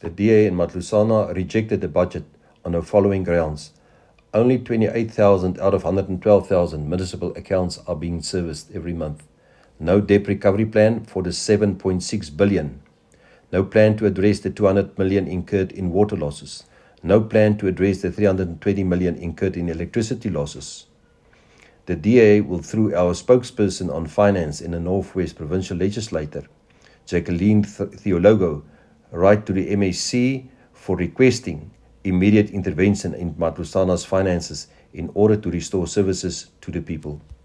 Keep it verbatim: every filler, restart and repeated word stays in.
The D A in Matlusana rejected the budget on the following grounds. Only twenty-eight thousand out of one hundred twelve thousand municipal accounts are being serviced every month. No debt recovery plan for the seven point six billion. No plan to address the two hundred million incurred in water losses. No plan to address the three hundred twenty million incurred in electricity losses. The D A will, through our spokesperson on finance in the Northwest Provincial Legislature, Jacqueline Theologo, write to the M A C for requesting immediate intervention in Matlusana's finances in order to restore services to the people.